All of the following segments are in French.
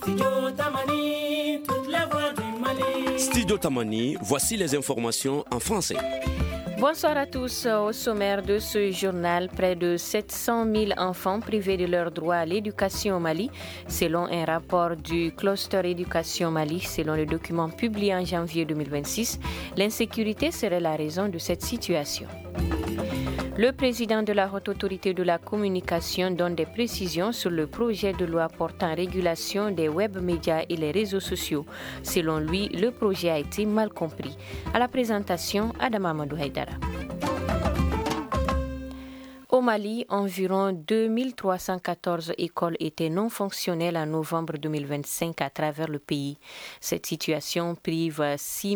Studio Tamani, voici les informations en français. Bonsoir à tous. Au sommaire de ce journal, près de 700 000 enfants privés de leur droit à l'éducation au Mali, selon un rapport du Cluster Éducation Mali. Selon le document publié en janvier 2026, l'insécurité serait la raison de cette situation. Le président de la Haute Autorité de la Communication donne des précisions sur le projet de loi portant régulation des web médias et les réseaux sociaux. Selon lui, le projet a été mal compris. À la présentation, Adam Amadou Haïdara. Au Mali, environ 2314 écoles étaient non fonctionnelles en novembre 2025 à travers le pays. Cette situation prive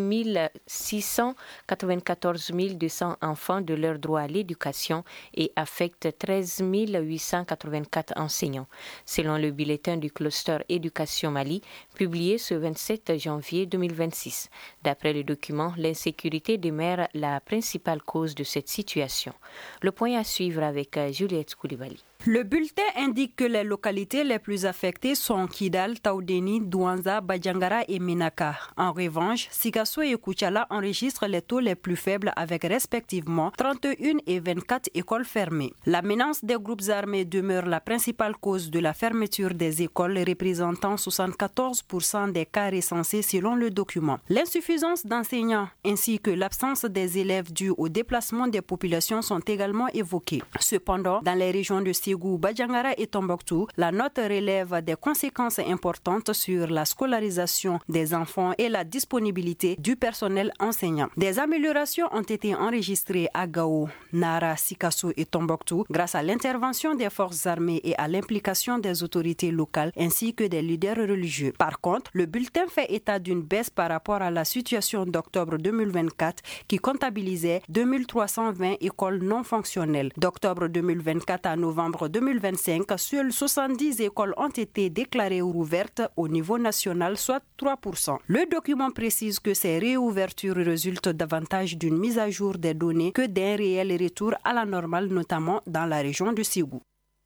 694 200 enfants de leur droit à l'éducation et affecte 13 884 enseignants. Selon le bulletin du Cluster Éducation Mali, publié ce 27 janvier 2026. D'après le document, l'insécurité demeure la principale cause de cette situation. Le point à suivre avec Juliette Koulibaly. Le bulletin indique que les localités les plus affectées sont Kidal, Taoudéni, Douanza, Badjangara et Menaka. En revanche, Sikasso et Koutiala enregistrent les taux les plus faibles avec respectivement 31 et 24 écoles fermées. La menace des groupes armés demeure la principale cause de la fermeture des écoles, représentant 74% des cas recensés selon le document. L'insuffisance d'enseignants ainsi que l'absence des élèves due au déplacement des populations sont également évoquées. Cependant, dans les régions de Ségou, Badjangara et Tombouctou, la note relève des conséquences importantes sur la scolarisation des enfants et la disponibilité du personnel enseignant. Des améliorations ont été enregistrées à Gao, Nara, Sikasso et Tombouctou grâce à l'intervention des forces armées et à l'implication des autorités locales ainsi que des leaders religieux. Par contre, le bulletin fait état d'une baisse par rapport à la situation d'octobre 2024 qui comptabilisait 2320 écoles non fonctionnelles. D'octobre 2024 à novembre 2025, seules 70 écoles ont été déclarées ouvertes au niveau national, soit 3%. Le document précise que ces réouvertures résultent davantage d'une mise à jour des données que d'un réel retour à la normale, notamment dans la région de Ségou.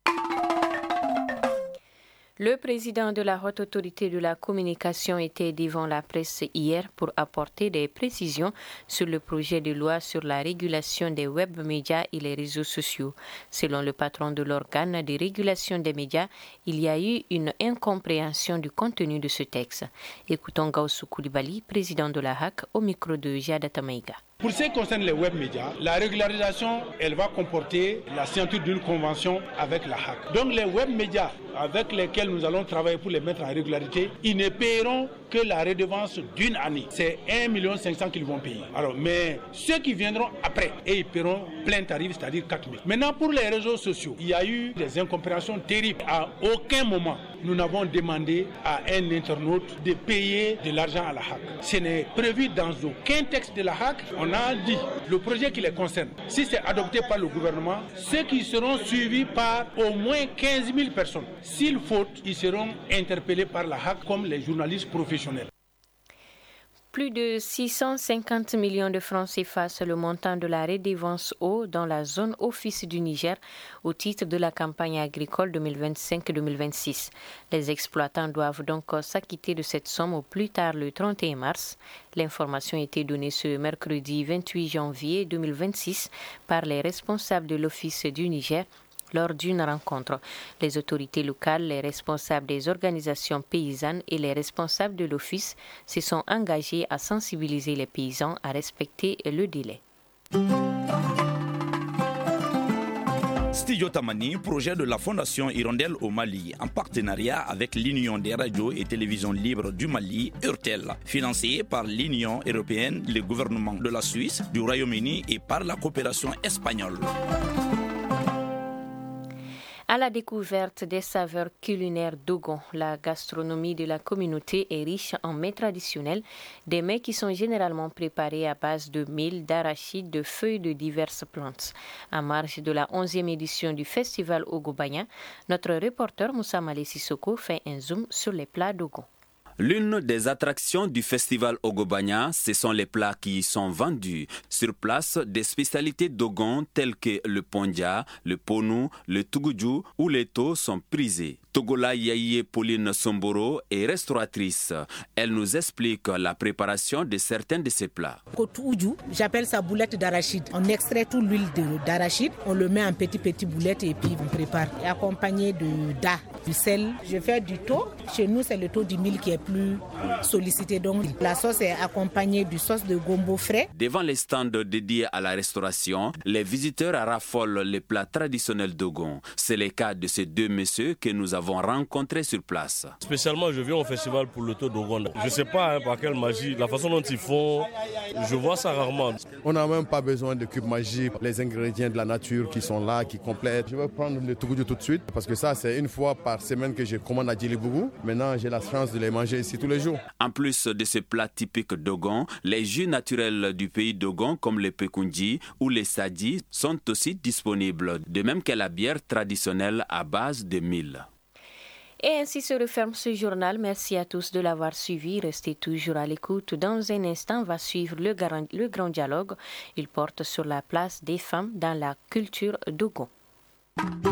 Le président de la Haute Autorité de la Communication était devant la presse hier pour apporter des précisions sur le projet de loi sur la régulation des web médias et les réseaux sociaux. Selon le patron de l'organe de régulation des médias, il y a eu une incompréhension du contenu de ce texte. Écoutons Gaussou Koulibaly, président de la HAC, au micro de Jada Tamaïga. Pour ce qui concerne les web médias, la régularisation, elle va comporter la signature d'une convention avec la HAC. Donc les web médias avec lesquels nous allons travailler pour les mettre en régularité, ils ne paieront que la redevance d'une année. C'est 1 500 000 qu'ils vont payer. Alors, mais ceux qui viendront après, et ils paieront plein tarif, c'est-à-dire 4 000. Maintenant, pour les réseaux sociaux, il y a eu des incompréhensions terribles. À aucun moment, nous n'avons demandé à un internaute de payer de l'argent à la HAC. Ce n'est prévu dans aucun texte de la HAC. On a dit, le projet qui les concerne, si c'est adopté par le gouvernement, ceux qui seront suivis par au moins 15 000 personnes. S'ils fautent, ils seront interpellés par la HAC comme les journalistes professionnels. Plus de 650 millions de francs CFA, c'est le montant de la redevance eau dans la zone office du Niger au titre de la campagne agricole 2025-2026. Les exploitants doivent donc s'acquitter de cette somme au plus tard le 31 mars. L'information a été donnée ce mercredi 28 janvier 2026 par les responsables de l'office du Niger lors d'une rencontre. Les autorités locales, les responsables des organisations paysannes et les responsables de l'office se sont engagés à sensibiliser les paysans à respecter le délai. Studio Tamani, projet de la Fondation Hirondelle au Mali, en partenariat avec l'Union des radios et télévisions libres du Mali, URTEL, financé par l'Union européenne, le gouvernement de la Suisse, du Royaume-Uni et par la coopération espagnole. À la découverte des saveurs culinaires d'Ogon, la gastronomie de la communauté est riche en mets traditionnels, des mets qui sont généralement préparés à base de mil, d'arachide, de feuilles de diverses plantes. En marge de la 11e édition du festival Ogobanya, notre reporter Moussa Malé Sissoko fait un zoom sur les plats d'Ogon. L'une des attractions du festival Ogobanya, ce sont les plats qui y sont vendus. Sur place, des spécialités Dogon telles que le pondia, le ponou, le tuguju ou les to sont prisées. Togola Yaye Pauline Somboro est restauratrice. Elle nous explique la préparation de certains de ces plats. Kotuju, j'appelle ça boulette d'arachide. On extrait toute l'huile d'arachide, on le met en petites boulettes et puis on prépare. Et accompagné de da, du sel. Je fais du thau. Chez nous, c'est le thau du mil qui est plus sollicité. Donc la sauce est accompagnée du sauce de gombo frais. Devant les stands dédiés à la restauration, les visiteurs raffolent les plats traditionnels Dogon. C'est le cas de ces deux messieurs que nous avons rencontrés sur place. Spécialement, je viens au festival pour le thau Dogon. Je ne sais pas par quelle magie, la façon dont ils font, je vois ça rarement. On n'a même pas besoin de cube magique, les ingrédients de la nature qui sont là, qui complètent. Je vais prendre le tuguju tout de suite parce que ça, c'est une fois par semaine que je commande à Djilibougou. Maintenant, j'ai la chance de les manger ici tous les jours. En plus de ces plats typiques Dogon, les jus naturels du pays Dogon comme les pekunji ou les sadi sont aussi disponibles, de même que la bière traditionnelle à base de mil. Et ainsi se referme ce journal. Merci à tous de l'avoir suivi. Restez toujours à l'écoute. Dans un instant, va suivre le grand dialogue. Il porte sur la place des femmes dans la culture Dogon.